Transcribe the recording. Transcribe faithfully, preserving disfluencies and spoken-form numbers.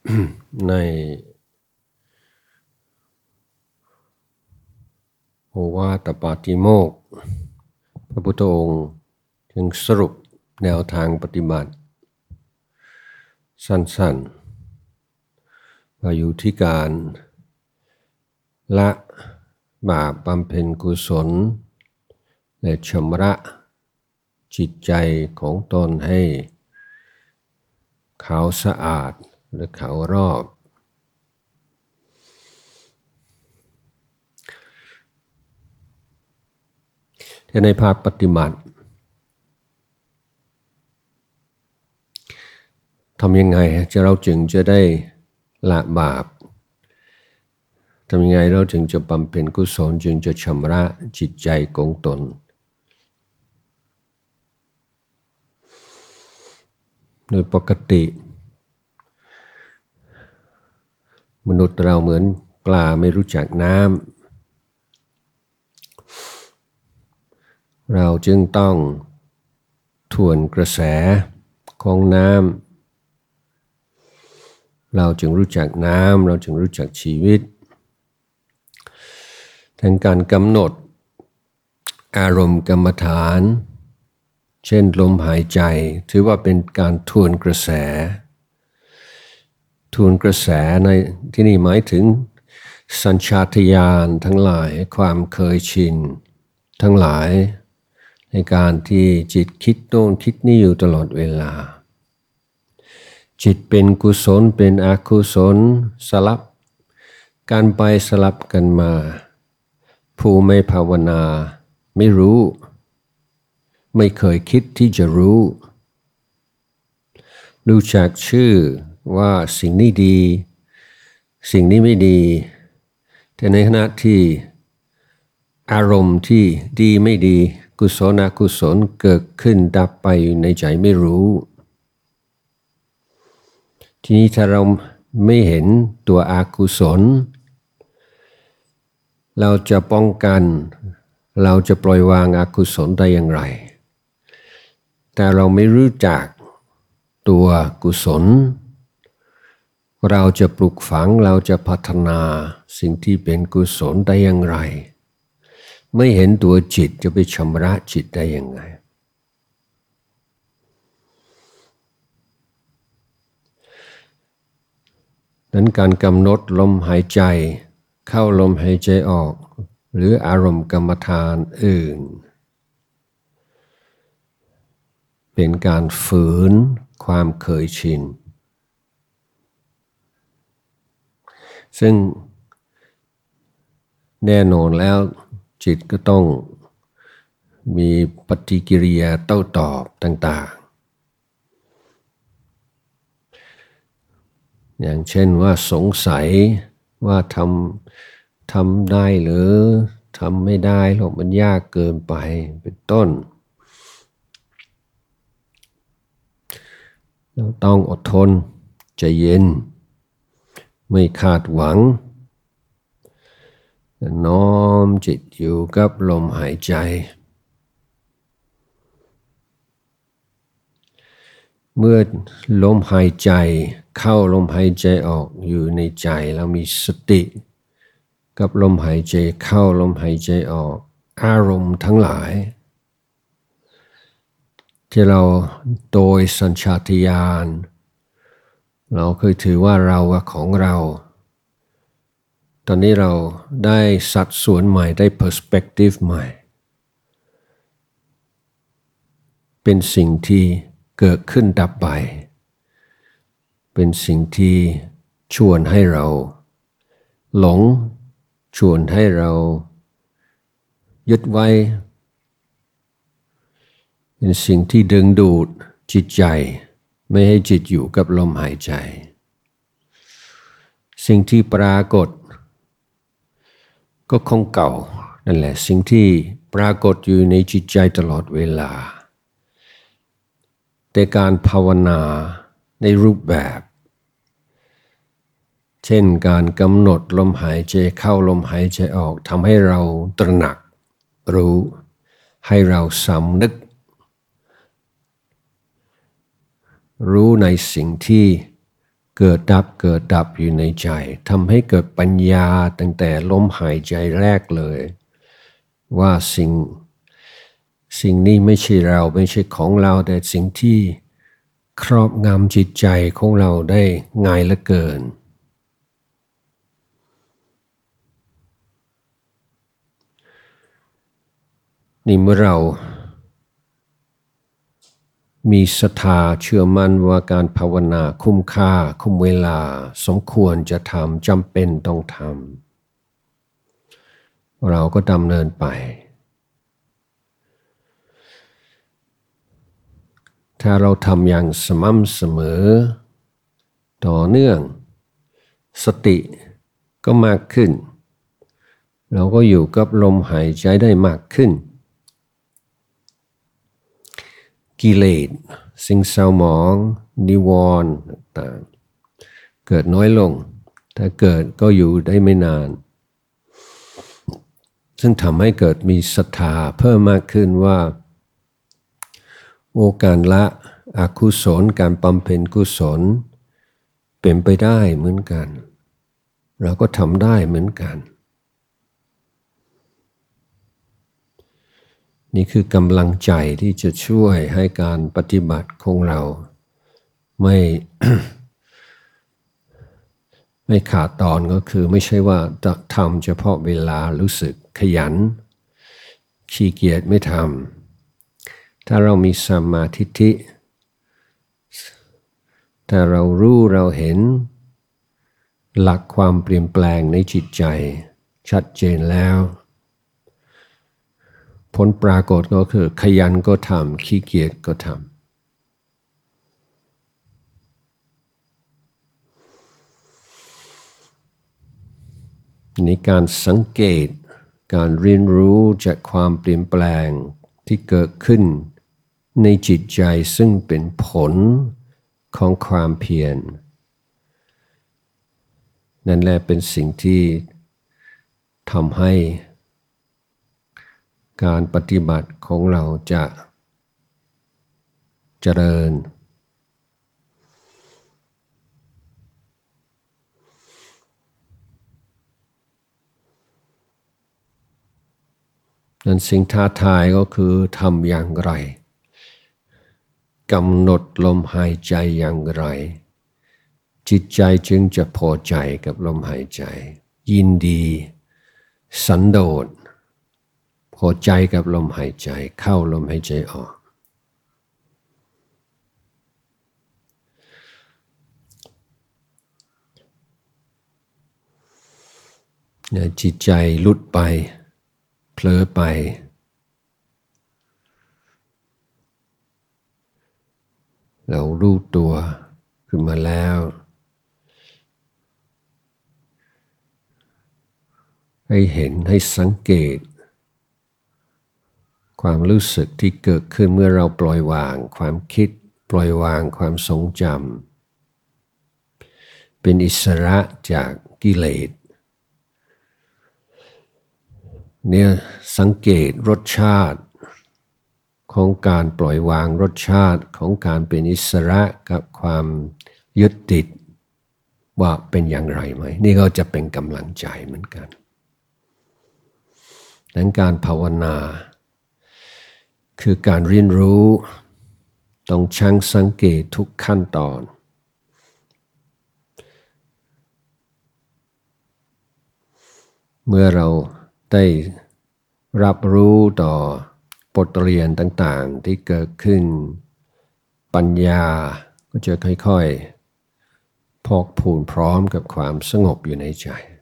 ในโอวาทปาติโมกข์พระพุทธองค์จึงสรุปแนวทางปฏิบัติสั้นๆว่าอยู่ที่การละบาปบำเพ็ญกุศลและชำระจิตใจของตนให้ขาวสะอาดและขาวรอบแต่ในภาคปฏิบัติทำยังไงจะเราจึงจะได้ละบาปทำยังไงเราจึงจะบำเพ็ญกุศลจึงจะชำระจิตใจของตนโดยปกติมนุษย์เราเหมือนปลาไม่รู้จักน้ำเราจึงต้องทวนกระแสของน้ำเราจึงรู้จักน้ำเราจึงรู้จักชีวิตทั้งการกำหนดอารมณ์กรรมฐานเช่นลมหายใจถือว่าเป็นการทวนกระแสทวนกระแสในที่นี่หมายถึงสัญชาตญาณทั้งหลายความเคยชินทั้งหลายในการที่จิตคิดโน่นคิดนี่อยู่ตลอดเวลาจิตเป็นกุศลเป็นอกุศลสลับกันไปสลับกันมาผู้ไม่ภาวนาไม่รู้ไม่เคยคิดที่จะรู้รู้จักชื่อว่าสิ่งนี้ดีสิ่งนี้ไม่ดีแต่ในขณะที่อารมณ์ที่ดีไม่ดีกุศลอกุศลเกิดขึ้นดับไปในใจไม่รู้ทีนี้ถ้าเราไม่เห็นตัวอกุศลเราจะป้องกันเราจะปล่อยวางอกุศลได้อย่างไรแต่เราไม่รู้จักตัวกุศลเราจะปลูกฝังเราจะพัฒนาสิ่งที่เป็นกุศลได้อย่างไรไม่เห็นตัวจิตจะไปชำระจิตได้ยังไงนั้นการกำหนดลมหายใจเข้าลมหายใจออกหรืออารมณ์กรรมฐานอื่นเป็นการฝืนความเคยชินซึ่งแน่นอนแล้วจิตก็ต้องมีปฏิกิริยาโต้ตอบต่างๆอย่างเช่นว่าสงสัยว่าทำทำได้หรือทำไม่ได้หรอกมันยากเกินไปเป็นต้นเราต้องอดทนใจเย็นไม่คาดหวังน้อมจิตอยู่กับลมหายใจเมื่อลมหายใจเข้าลมหายใจออกอยู่ในใจเรามีสติกับลมหายใจเข้าลมหายใจออกอารมณ์ทั้งหลายที่เราโดยสัญชาตญาณเราเคยถือว่าเราของเราตอนนี้เราได้สัดส่วนใหม่ได้ perspective ใหม่เป็นสิ่งที่เกิดขึ้นดับไปเป็นสิ่งที่ชวนให้เราหลงชวนให้เรายึดไว้เป็นสิ่งที่ดึงดูดจิตใจไม่ให้จิตอยู่กับลมหายใจสิ่งที่ปรากฏก็คงเก่านั่นแหละสิ่งที่ปรากฏอยู่ในจิตใจตลอดเวลาแต่การภาวนาในรูปแบบเช่นการกำหนดลมหายใจเข้าลมหายใจออกทำให้เราตระหนักรู้ให้เราสำนึกรู้ในสิ่งที่เกิดดับเกิดดับอยู่ในใจทำให้เกิดปัญญาตั้งแต่ลมหายใจแรกเลยว่าสิ่งสิ่งนี้ไม่ใช่เราไม่ใช่ของเราแต่สิ่งที่ครอบงำจิตใจของเราได้ง่ายเหลือเกินนี่เมื่อเรามีศรัทธาเชื่อมั่นว่าการภาวนาคุ้มค่าคุ้มเวลาสมควรจะทำจำเป็นต้องทำเราก็ดำเนินไปถ้าเราทำอย่างสม่ำเสมอต่อเนื่องสติก็มากขึ้นเราก็อยู่กับลมหายใจได้มากขึ้นกิเลสสิ่งเศร้าหมองนิวรณ์ต่างๆเกิดน้อยลงถ้าเกิดก็อยู่ได้ไม่นานซึ่งทำให้เกิดมีศรัทธาเพิ่มมากขึ้นว่าโอการละอกุศลการบำเพ็ญกุศลเป็นไปได้เหมือนกันเราก็ทำได้เหมือนกันนี่คือกำลังใจที่จะช่วยให้การปฏิบัติของเราไม่ ไม่ขาดตอนก็คือไม่ใช่ว่าจะทำเฉพาะเวลารู้สึกขยันขี้เกียจไม่ทำถ้าเรามีสัมมาทิฏฐิถ้าเรารู้เราเห็นหลักความเปลี่ยนแปลงในจิตใจชัดเจนแล้วผลปรากฏก็คือขยันก็ทำขี้เกียจก็ทำในการสังเกตการเรียนรู้จากความเปลี่ยนแปลงที่เกิดขึ้นในจิตใจซึ่งเป็นผลของความเพียรนั่นแหละเป็นสิ่งที่ทำให้การปฏิบัติของเราจะเจริญนั้นสิ่งท้าทายก็คือทำอย่างไรกำหนดลมหายใจอย่างไรจิตใจจึงจะพอใจกับลมหายใจยินดีสันโดษพอใจกับลมหายใจเข้าลมหายใจออกเนี่ยจิตใจหลุดไปเผลอไปเรารู้ตัวขึ้นมาแล้วให้เห็นให้สังเกตความรู้สึกที่เกิดขึ้นเมื่อเราปล่อยวางความคิดปล่อยวางความทรงจำเป็นอิสระจากกิเลสเนี่ยสังเกตรสชาติของการปล่อยวางรสชาติของการเป็นอิสระกับความยึดติดว่าเป็นอย่างไรไหมนี่ก็จะเป็นกำลังใจเหมือนกันดังการภาวนาคือการเรียนรู้ต้องชั่งสังเกตทุกขั้นตอนเมื่อเราได้รับรู้ต่อบทเรียนต่างๆที่เกิดขึ้นปัญญาก็จะค่อยๆพอกพูนพร้อมกับความสงบอยู่ในใจ